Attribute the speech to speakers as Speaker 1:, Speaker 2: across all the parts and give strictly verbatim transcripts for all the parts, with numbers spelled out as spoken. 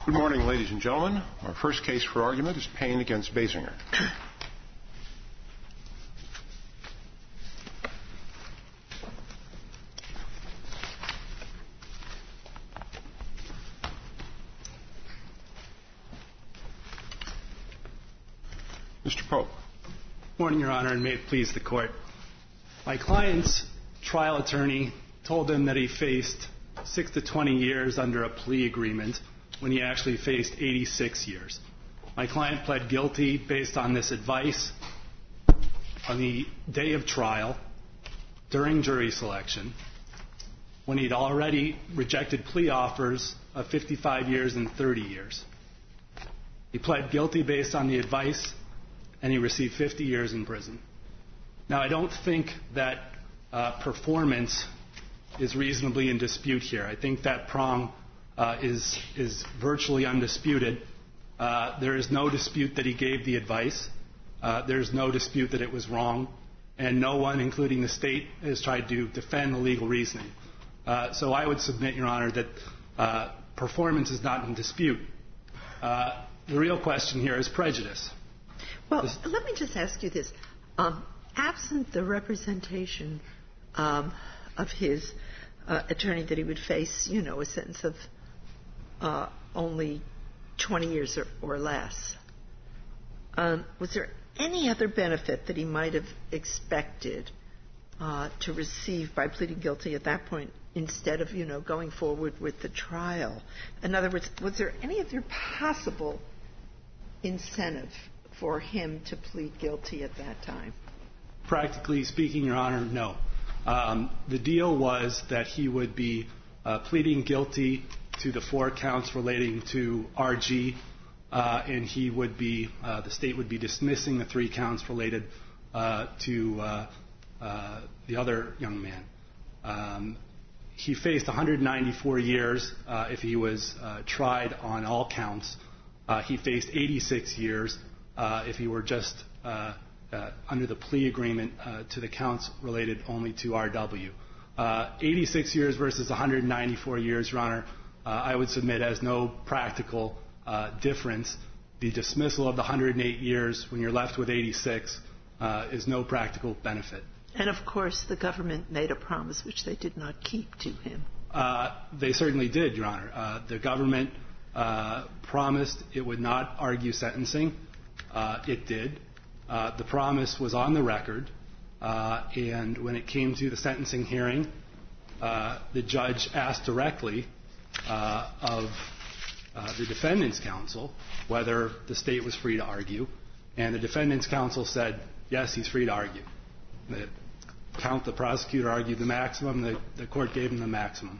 Speaker 1: Good morning, ladies and gentlemen. Our first case for argument is Payne against Basinger. Mister Pope.
Speaker 2: Morning, Your Honor, and may it please the Court. My client's trial attorney told him that he faced six to twenty years under a plea agreement when he actually faced eighty-six years. My client pled guilty based on this advice on the day of trial during jury selection when he'd already rejected plea offers of fifty-five years and thirty years. He pled guilty based on the advice, and he received fifty years in prison. Now, I don't think that uh, performance is reasonably in dispute here. I think that prong uh, is is virtually undisputed. Uh, there is no dispute that he gave the advice. Uh, there's no dispute that it was wrong, and no one, including the state, has tried to defend the legal reasoning. Uh, so I would submit, Your Honor, that uh, performance is not in dispute. Uh, the real question here is prejudice.
Speaker 3: Well, this, let me just ask you this. Um, absent the representation um, of his uh, attorney that he would face, you know, a sentence of uh, only twenty years or, or less, um, was there any other benefit that he might have expected uh, to receive by pleading guilty at that point instead of, you know, going forward with the trial? In other words, was there any other possible incentive for him to plead guilty at that time?
Speaker 2: Practically speaking, Your Honor, no. Um, the deal was that he would be uh, pleading guilty to the four counts relating to R G, uh, and he would be, uh, the state would be dismissing the three counts related uh, to uh, uh, the other young man. Um, he faced one hundred ninety-four years uh, if he was uh, tried on all counts. Uh, he faced eighty-six years uh, if he were just uh, uh, under the plea agreement uh, to the counts related only to R W. Uh, eighty-six years versus one hundred ninety-four years, Your Honor, uh, I would submit as no practical uh, difference. The dismissal of the one hundred eight years when you're left with eighty-six uh, is no practical benefit.
Speaker 3: And, of course, the government made a promise which they did not keep to him.
Speaker 2: Uh, they certainly did, Your Honor. Uh, the government uh, promised it would not argue sentencing. Uh, it did. Uh, the promise was on the record. Uh, and when it came to the sentencing hearing, uh, the judge asked directly uh, of uh, the defendant's counsel whether the state was free to argue. And the defendant's counsel said, yes, he's free to argue. The count, the prosecutor argued the maximum. The, the court gave him the maximum.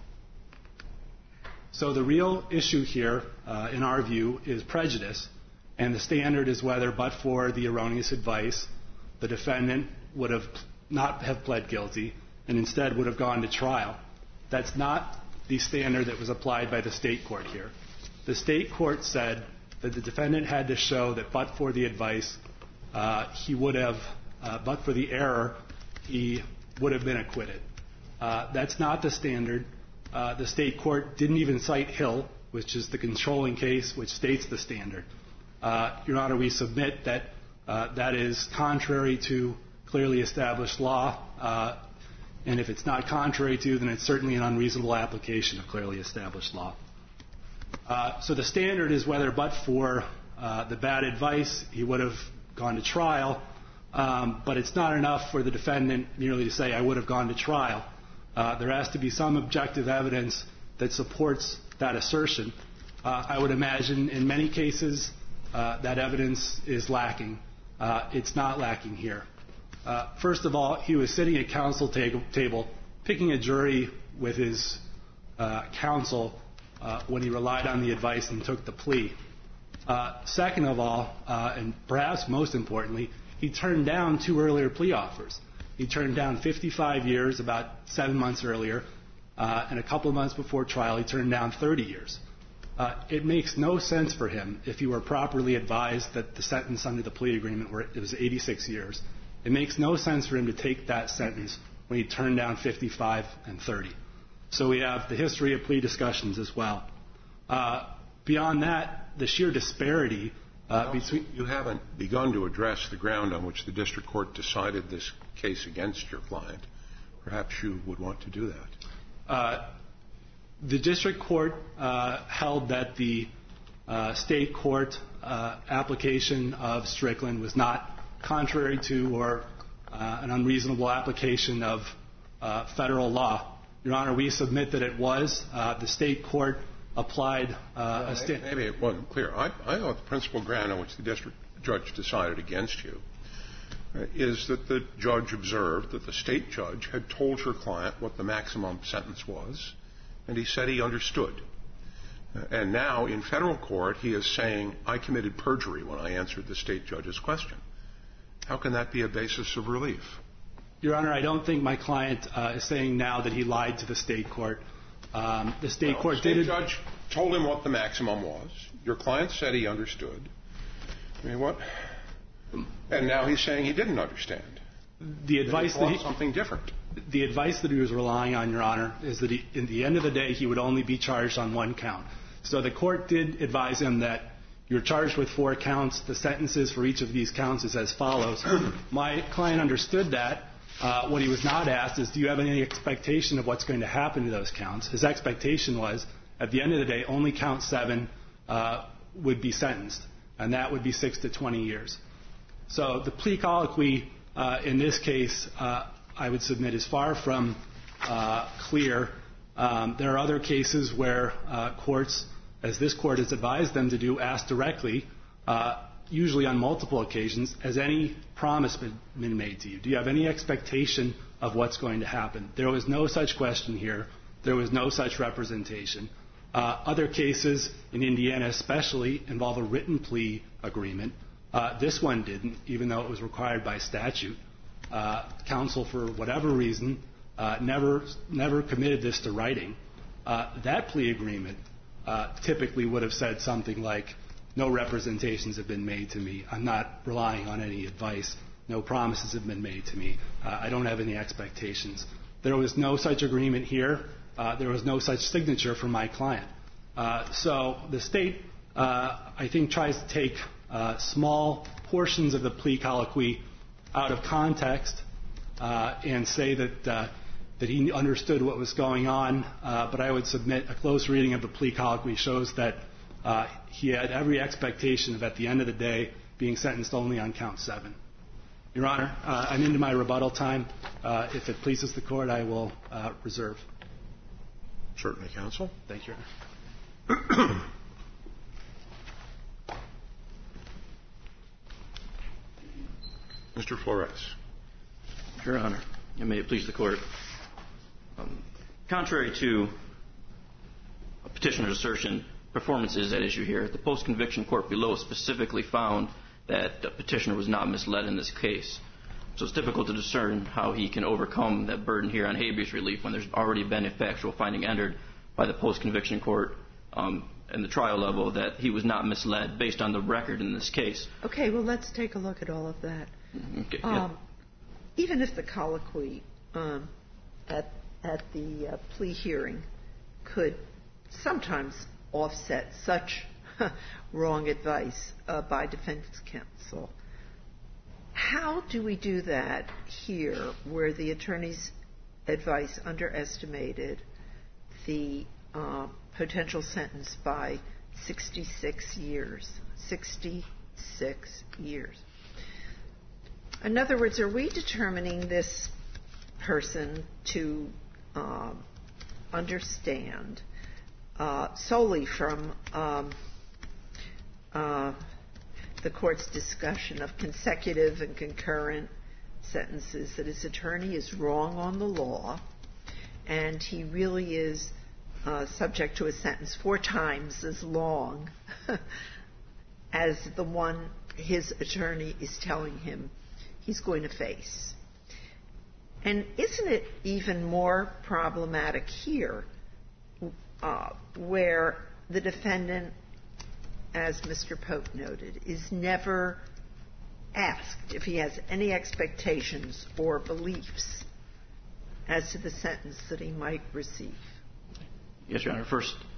Speaker 2: So the real issue here, uh, in our view, is prejudice. And the standard is whether, but for the erroneous advice, the defendant would have not have pled guilty and instead would have gone to trial. That's not the standard that was applied by the state court here. The state court said that the defendant had to show that but for the advice, uh, he would have, uh, but for the error, he would have been acquitted. Uh, that's not the standard. Uh, the state court didn't even cite Hill, which is the controlling case which states the standard. Uh, Your Honor, we submit that uh, that is contrary to clearly established law, uh, and if it's not contrary to, then it's certainly an unreasonable application of clearly established law. Uh, so the standard is whether but for uh, the bad advice, he would have gone to trial, um, but it's not enough for the defendant merely to say, I would have gone to trial. Uh, there has to be some objective evidence that supports that assertion. Uh, I would imagine in many cases uh, that evidence is lacking. Uh, it's not lacking here. Uh, first of all, he was sitting at counsel ta- table picking a jury with his uh, counsel uh, when he relied on the advice and took the plea. Uh, second of all, uh, and perhaps most importantly, he turned down two earlier plea offers. He turned down fifty-five years about seven months earlier, uh, and a couple of months before trial, he turned down thirty years. Uh, it makes no sense for him, if he were properly advised that the sentence under the plea agreement were, it was eighty-six years, it makes no sense for him to take that sentence when he turned down fifty-five and thirty. So we have the history of plea discussions as well. Uh, beyond that, the sheer disparity uh, between...
Speaker 1: You haven't begun to address the ground on which the district court decided this case against your client. Perhaps you would want to do that.
Speaker 2: Uh, the district court uh, held that the uh, state court uh, application of Strickland was not contrary to or uh, an unreasonable application of uh, federal law. Your Honor, we submit that it was. Uh, the state court applied uh,
Speaker 1: well,
Speaker 2: a state...
Speaker 1: Maybe it wasn't clear. I, I thought the principal ground on which the district judge decided against you uh, is that the judge observed that the state judge had told your client what the maximum sentence was, and he said he understood. Uh, and now, in federal court, he is saying, I committed perjury when I answered the state judge's question. How can that be a basis of relief?
Speaker 2: Your Honor, I don't think my client uh, is saying now that he lied to the state court. Um, the state
Speaker 1: well,
Speaker 2: court
Speaker 1: the state
Speaker 2: did...
Speaker 1: judge told him what the maximum was. Your client said he understood. I mean, what? And now he's saying he didn't understand.
Speaker 2: The advice
Speaker 1: that
Speaker 2: that
Speaker 1: he
Speaker 2: he...
Speaker 1: something different.
Speaker 2: The advice that he was relying on, Your Honor, is that he, in the end of the day, he would only be charged on one count. So the court did advise him that you're charged with four counts. The sentences for each of these counts is as follows. My client understood that. Uh, what he was not asked is, do you have any expectation of what's going to happen to those counts? His expectation was, at the end of the day, only count seven uh, would be sentenced, and that would be six to twenty years. So the plea colloquy uh, in this case, uh, I would submit, is far from uh, clear. Um, there are other cases where uh, courts, as this court has advised them to do, ask directly, uh, usually on multiple occasions, has any promise been, been made to you? Do you have any expectation of what's going to happen? There was no such question here. There was no such representation. Uh, other cases, in Indiana especially, involve a written plea agreement. Uh, this one didn't, even though it was required by statute. Uh, counsel, for whatever reason, uh, never, never committed this to writing. Uh, that plea agreement uh, typically would have said something like, no representations have been made to me. I'm not relying on any advice. No promises have been made to me. Uh, I don't have any expectations. There was no such agreement here. Uh, there was no such signature from my client. Uh, so the state, uh, I think, tries to take uh, small portions of the plea colloquy out of context uh, and say that uh, that he understood what was going on. Uh, but I would submit a close reading of the plea colloquy shows that Uh, he had every expectation of, at the end of the day, being sentenced only on count seven. Your Honor, uh, I'm into my rebuttal time. Uh, if it pleases the Court, I will uh, reserve.
Speaker 1: Certainly, counsel.
Speaker 2: Thank you, Your Honor.
Speaker 1: Mister Flores.
Speaker 4: Your Honor, and may it please the Court. Um, contrary to a petitioner's assertion, performance is at issue here. The post-conviction court below specifically found that the petitioner was not misled in this case. So it's difficult to discern how he can overcome that burden here on habeas relief when there's already been a factual finding entered by the post-conviction court um, in the trial level that he was not misled based on the record in this case.
Speaker 3: Okay, well, let's take a look at all of that.
Speaker 4: Okay,
Speaker 3: um,
Speaker 4: yeah.
Speaker 3: Even if the colloquy um, at, at the uh, plea hearing could sometimes offset such wrong advice uh, by defense counsel, how do we do that here where the attorney's advice underestimated the uh, potential sentence by sixty-six years? sixty-six years. In other words, are we determining this person to uh, understand Uh, solely from um, uh, the court's discussion of consecutive and concurrent sentences, that his attorney is wrong on the law and he really is uh, subject to a sentence four times as long as the one his attorney is telling him he's going to face? And isn't it even more problematic here, Uh, where the defendant, as Mister Pope noted, is never asked if he has any expectations or beliefs as to the sentence that he might receive?
Speaker 4: Yes, Your Honor. First,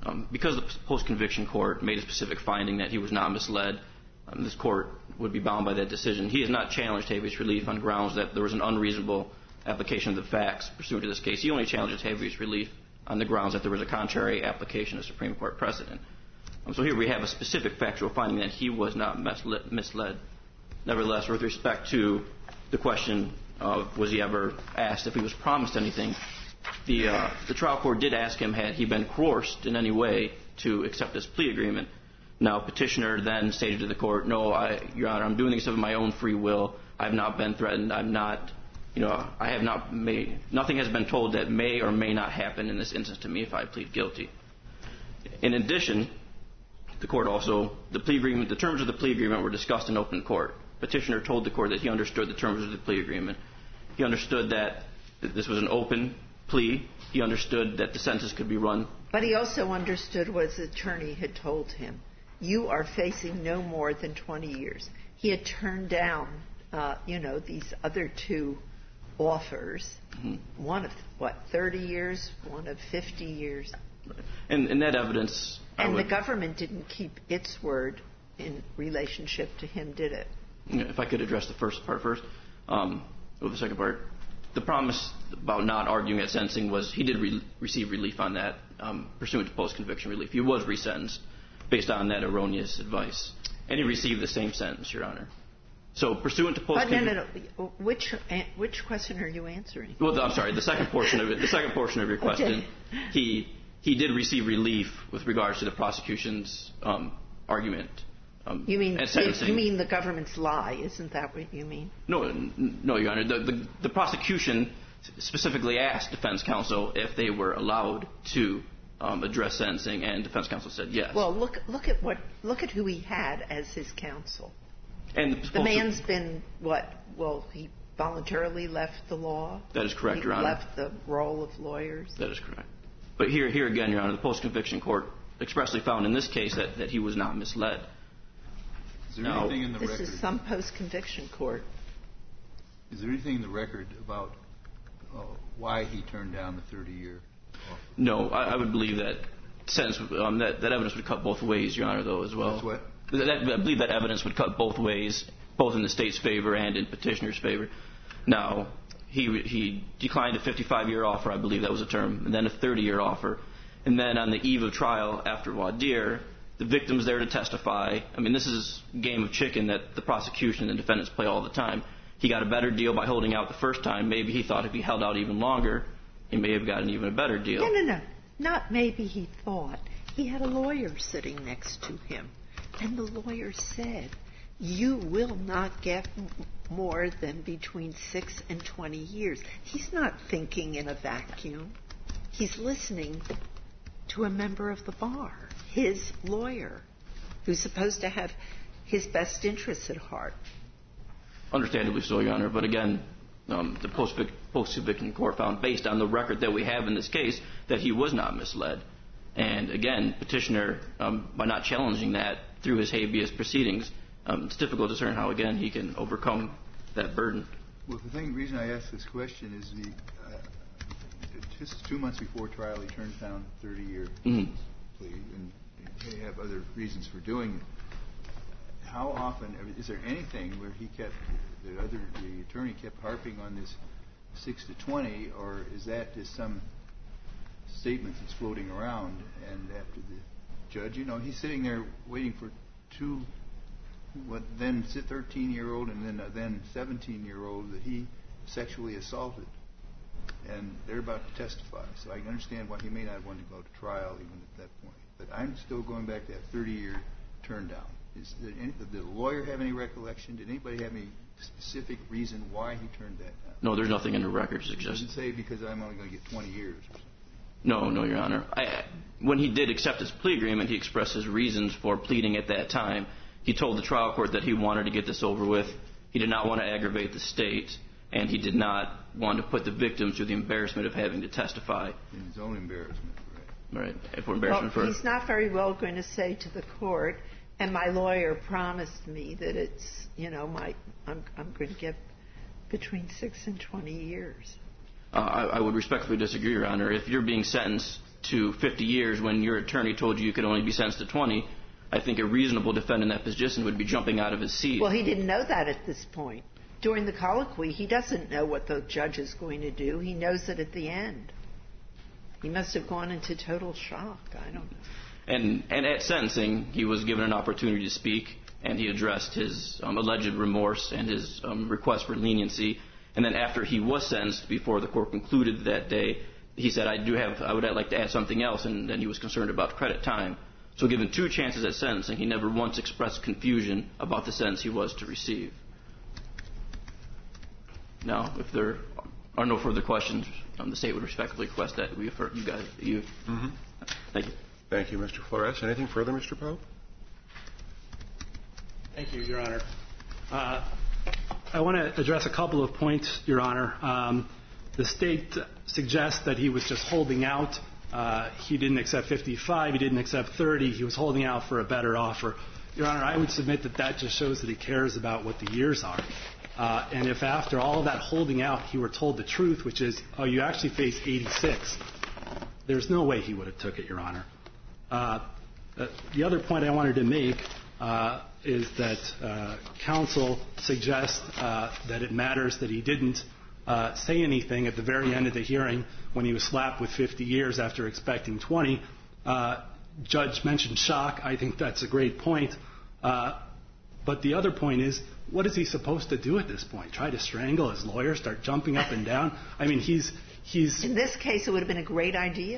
Speaker 4: Um, because the post-conviction court made a specific finding that he was not misled, um, this court would be bound by that decision. He has not challenged habeas relief on grounds that there was an unreasonable application of the facts pursuant to this case. He only challenges habeas relief on the grounds that there was a contrary application of Supreme Court precedent. Um, so here we have a specific factual finding that he was not misled. misled. Nevertheless, with respect to the question of was he ever asked if he was promised anything, the, uh, the trial court did ask him had he been coerced in any way to accept this plea agreement. Now, petitioner then stated to the court, no, I, Your Honor, I'm doing this of my own free will. I have not been threatened. I'm not, you know, I have not made, nothing has been told that may or may not happen in this instance to me if I plead guilty. In addition, the court also, the plea agreement, the terms of the plea agreement were discussed in open court. Petitioner told the court that he understood the terms of the plea agreement. He understood that this was an open plea. He understood that the sentence could be run. But
Speaker 3: he also understood what his attorney had told him. You are facing no more than twenty years. He had turned down, uh, you know, these other two offers. Mm-hmm. One of, what, thirty years, one of fifty years.
Speaker 4: And, and that evidence...
Speaker 3: And would, the government didn't keep its word in relationship to him, did it?
Speaker 4: If I could address the first part first, um, or the second part. The promise about not arguing at sentencing was he did re- receive relief on that, um, pursuant to post-conviction relief. He was resentenced based on that erroneous advice. And he received the same sentence, Your Honor. So pursuant to post-conviction...
Speaker 3: But no, no, no. Which, which question are you answering?
Speaker 4: Well, I'm sorry. The second portion of it, the second portion of your question, okay. he he did receive relief with regards to the prosecution's um, argument. Um,
Speaker 3: you mean you mean the government's lie? Isn't that what you mean?
Speaker 4: No, no, Your Honor. The, the, the prosecution specifically asked defense counsel if they were allowed to um, address sentencing, and defense counsel said yes.
Speaker 3: Well, look look at what look at who he had as his counsel.
Speaker 4: And the,
Speaker 3: the man's been what? Well, he voluntarily left the law.
Speaker 4: That is correct,
Speaker 3: he
Speaker 4: Your Honor.
Speaker 3: Left the role of lawyers.
Speaker 4: That is correct. But here, here again, Your Honor, the post-conviction court expressly found in this case that, that he was not misled.
Speaker 5: Is there
Speaker 4: now,
Speaker 5: anything in the
Speaker 3: this
Speaker 5: record?
Speaker 3: This is some post-conviction court.
Speaker 5: Is there anything in the record about uh, why he turned down the thirty-year offer?
Speaker 4: No, I, I would believe that sentence, um, that, that evidence would cut both ways, Your Honor, though, as well.
Speaker 5: That's what?
Speaker 4: That, I believe that evidence would cut both ways, both in the state's favor and in petitioner's favor. Now, he he declined a fifty-five-year offer, I believe that was the term, and then a thirty-year offer. And then on the eve of trial after voir dire, the victim's there to testify. I mean, this is a game of chicken that the prosecution and defendants play all the time. He got a better deal by holding out the first time. Maybe he thought if he held out even longer, he may have gotten even a better deal.
Speaker 3: No, no, no. Not maybe he thought. He had a lawyer sitting next to him. And the lawyer said, you will not get m- more than between six and twenty years. He's not thinking in a vacuum. He's listening to a member of the bar, his lawyer, who's supposed to have his best interests at heart.
Speaker 4: Understandably so, Your Honor. But again, um, the post-conviction court found, based on the record that we have in this case, that he was not misled. And again, petitioner, um, by not challenging that through his habeas proceedings, um, it's difficult to discern how, again, he can overcome that burden.
Speaker 5: Well, the thing, reason I ask this question is the uh, just two months before trial, he turns down a thirty-year mm-hmm. plea, and he may have other reasons for doing it. How often is there anything where he kept the other the attorney kept harping on this six to twenty, or is that just some statement that's floating around? And after the judge, you know, he's sitting there waiting for two, what then thirteen-year-old and then uh, then seventeen-year-old that he sexually assaulted, and they're about to testify. So I can understand why he may not want to go to trial even at that point. But I'm still going back to that thirty-year turn down. Is there any, did the lawyer have any recollection? Did anybody have any specific reason why he turned that down?
Speaker 4: No, there's nothing in the record to suggest.
Speaker 5: He doesn't say because I'm only going to get twenty years or something.
Speaker 4: No, no, Your Honor. I, when he did accept his plea agreement, he expressed his reasons for pleading at that time. He told the trial court that he wanted to get this over with. He did not want to aggravate the state, and he did not want to put the victims through the embarrassment of having to testify.
Speaker 5: In his own embarrassment, right?
Speaker 4: Right. If we're embarrassment
Speaker 3: well,
Speaker 4: for
Speaker 3: he's not very well going to say to the court, and my lawyer promised me that it's, you know, my I'm, I'm going to get between six and twenty years.
Speaker 4: Uh, I, I would respectfully disagree, Your Honor. If you're being sentenced to fifty years when your attorney told you you could only be sentenced to twenty, I think a reasonable defendant in that position would be jumping out of his seat.
Speaker 3: Well, he didn't know that at this point. During the colloquy, he doesn't know what the judge is going to do. He knows it at the end. He must have gone into total shock. I don't know.
Speaker 4: And, and at sentencing, he was given an opportunity to speak, and he addressed his um, alleged remorse and his um, request for leniency. And then after he was sentenced, before the court concluded that day, he said, I do have, I would like to add something else, and then he was concerned about credit time. So given two chances at sentencing, he never once expressed confusion about the sentence he was to receive. Now, if there are no further questions, um, the state would respectfully request that we affirm you guys. You.
Speaker 1: Mm-hmm.
Speaker 4: Thank you.
Speaker 1: Thank you, Mister Flores. Anything further, Mister Pope?
Speaker 2: Thank you, Your Honor. Uh, I want to address a couple of points, Your Honor. Um, the state suggests that he was just holding out. Uh, he didn't accept fifty-five. He didn't accept thirty. He was holding out for a better offer. Your Honor, I would submit that that just shows that he cares about what the years are. Uh, and if after all of that holding out he were told the truth, which is, oh, you actually face eighty-six, there's no way he would have took it, Your Honor. Uh, the other point I wanted to make uh, is that uh, counsel suggests uh, that it matters that he didn't uh, say anything at the very end of the hearing when he was slapped with fifty years after expecting twenty. Uh, Judge mentioned shock. I think that's a great point. Uh, but the other point is, what is he supposed to do at this point? Try to strangle his lawyer, start jumping up and down? I mean, he's... he's.
Speaker 3: In this case, it would have been a great idea.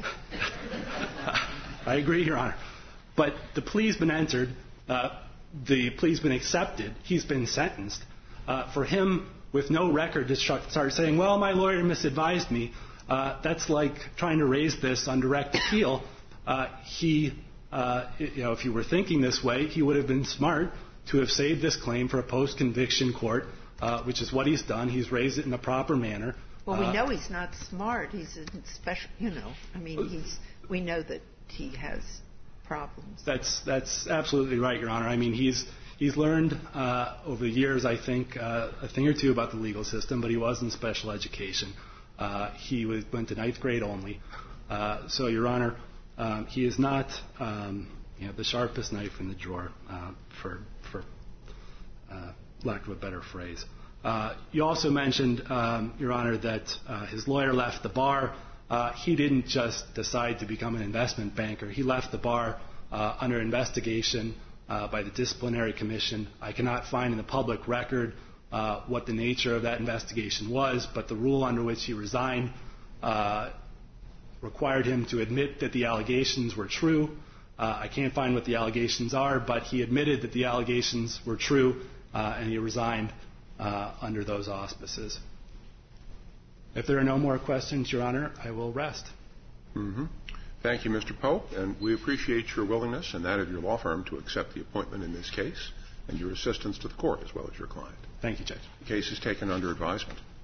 Speaker 2: I agree, Your Honor. But the plea's been entered. Uh, the plea's been accepted. He's been sentenced. Uh, for him, with no record, to start saying, well, my lawyer misadvised me, uh, that's like trying to raise this on direct appeal. Uh, he, uh, you know, if he were thinking this way, he would have been smart to have saved this claim for a post-conviction court, uh, which is what he's done. He's raised it in a proper manner.
Speaker 3: Well, we
Speaker 2: uh,
Speaker 3: know he's not smart. He's a special, you know. I mean, he's. We know that he has problems.
Speaker 2: That's that's absolutely right, Your Honor. I mean, he's he's learned uh, over the years, I think, uh, a thing or two about the legal system, but he was in special education. Uh, he was, went to ninth grade only. Uh, so, Your Honor, um, he is not um, you know, the sharpest knife in the drawer, uh, for, for uh, lack of a better phrase. Uh, you also mentioned, um, Your Honor, that uh, his lawyer left the bar. Uh, he didn't just decide to become an investment banker. He left the bar uh, under investigation uh, by the Disciplinary Commission. I cannot find in the public record uh, what the nature of that investigation was, but the rule under which he resigned uh, required him to admit that the allegations were true. Uh, I can't find what the allegations are, but he admitted that the allegations were true, uh, and he resigned uh, under those auspices. If there are no more questions, Your Honor, I will rest.
Speaker 1: Mm-hmm. Thank you, Mister Pope, and we appreciate your willingness and that of your law firm to accept the appointment in this case and your assistance to the court as well as your client.
Speaker 2: Thank you, Judge.
Speaker 1: The case is taken under advisement.